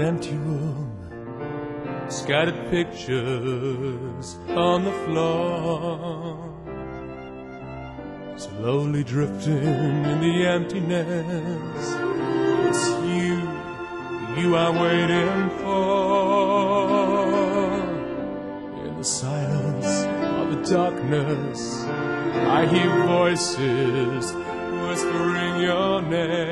empty room, scattered pictures on the floor, slowly drifting in the emptiness. It's you I'm waiting for. In the silence of the darkness, I hear voices whispering your name.